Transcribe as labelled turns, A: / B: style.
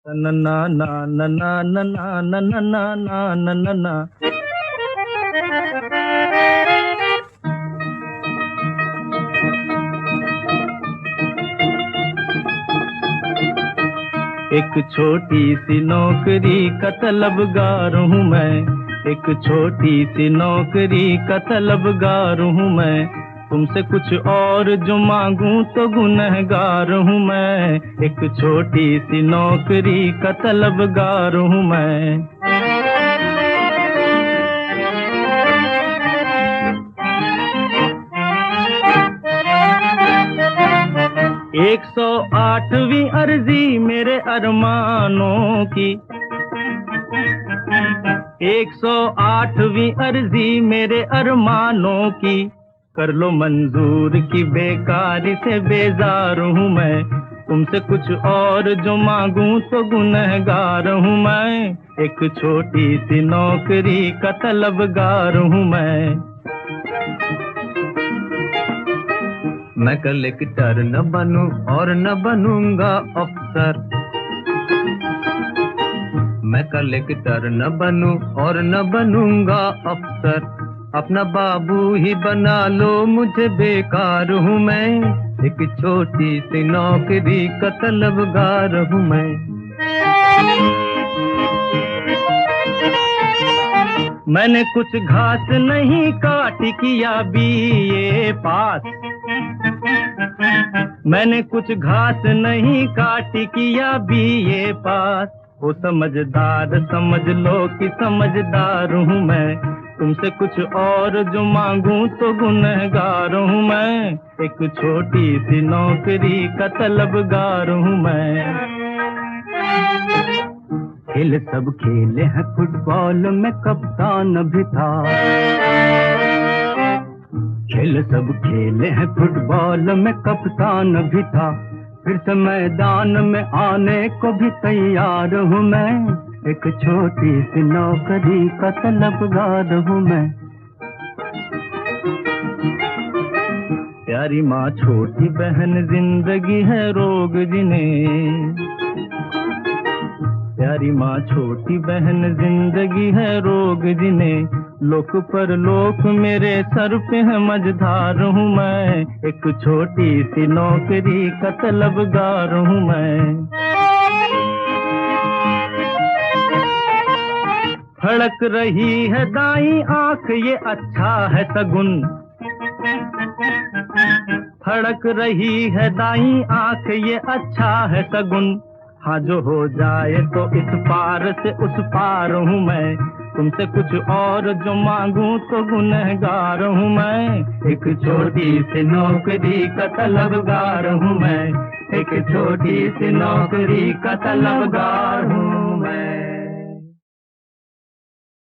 A: ना ना ना ना ना ना ना ना ना ना ना ना ना। एक छोटी सी नौकरी का तलबगार हूँ मैं। एक छोटी सी नौकरी का तलबगार हूँ मैं। तुमसे कुछ और जो मांगूं तो गुनहगार हूँ मैं। एक छोटी सी नौकरी का तलबगार हूँ मैं। 108वीं अर्जी मेरे अरमानों की। 108वीं अर्जी मेरे अरमानों की। कर लो मंजूर की बेकारी से बेजार हूँ मैं। तुमसे कुछ और जो मांगूं तो गुनहगार हूँ मैं। एक छोटी सी नौकरी का तलबगार हूँ मैं। मैं कलेक्टर न बनूं और न बनूंगा अफसर। मैं कलेक्टर न बनूं और न बनूंगा अफसर। अपना बाबू ही बना लो मुझे बेकार हूँ मैं। एक छोटी सी नौकरी का तलबगार हूँ मैं। मैंने कुछ घास नहीं काटी किया बीए पास। मैंने कुछ घास नहीं काटी किया बीए पास। वो समझदार समझ लो कि समझदार हूँ मैं। तुमसे कुछ और जो मांगूं तो गुनहगार हूँ मैं। एक छोटी सी नौकरी का तलबगार हूँ मैं। खेल सब खेले हैं फुटबॉल में कप्तान भी था। खेल सब खेले हैं फुटबॉल में कप्तान भी था। फिर से मैदान में आने को भी तैयार हूँ मैं। एक छोटी सी नौकरी का तलबगार हूँ मैं। प्यारी माँ छोटी बहन जिंदगी है रोग जिन्हें। प्यारी माँ छोटी बहन जिंदगी है रोग जिन्हें। लोक पर लोक मेरे सर पे है मझधार हूँ मैं। एक छोटी सी नौकरी का तलबगार हूँ मैं। फड़क रही है दाईं आंख ये अच्छा है सगुन। फड़क रही है दाईं आंख ये अच्छा है सगुन। हाँ जो हो जाए तो इस पार से उस पार हूँ मैं। तुमसे कुछ और जो मांगूं तो गुनहगार हूँ मैं। एक छोटी सी नौकरी का तलबगार हूँ मैं। एक छोटी सी नौकरी का तलबगार हूँ मैं।